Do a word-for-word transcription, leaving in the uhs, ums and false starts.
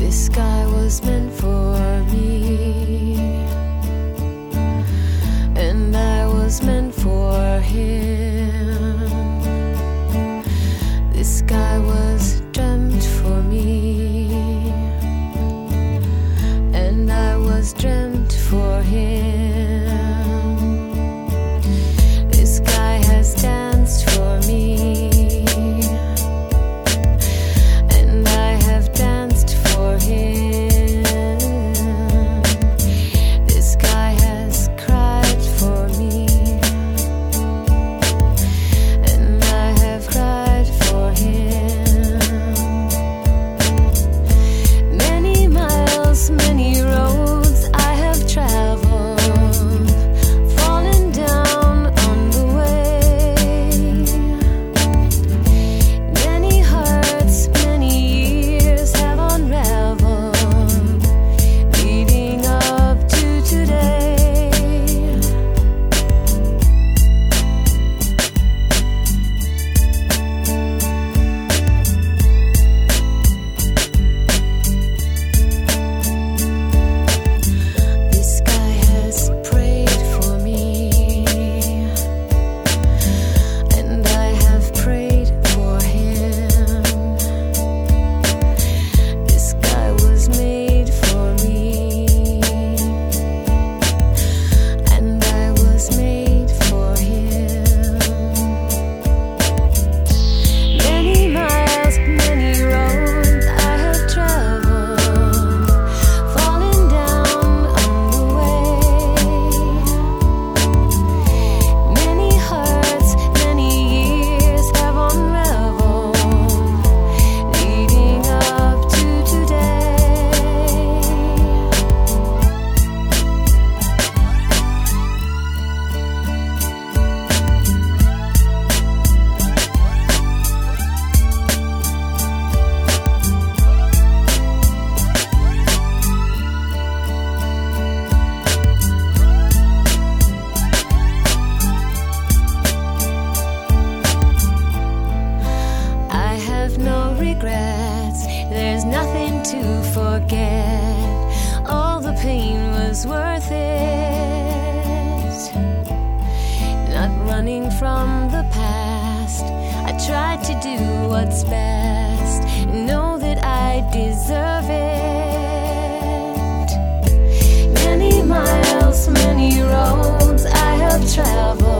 This sky was meant for me, and I was meant for him. This sky was dreamt for me, and I was dreamt for him. This sky has danced for me, and I have danced for him. This sky has cried for me, and I have cried for him. Many miles, many roads I have traveled, fallen down on the way. Many hearts, many years have unraveled, leading up to today. This sky has prayed for me, and I have prayed for him. This sky was made for me, and I was made for him. Many miles, many roads I have traveled, falling down on the way. Many hearts, many years have unraveled, leading up to today. I have no regrets, there's nothing to forget. All the pain was worth it. Not running from the past, I tried to do what's best, know that I deserve it. Many miles, many roads I have traveled,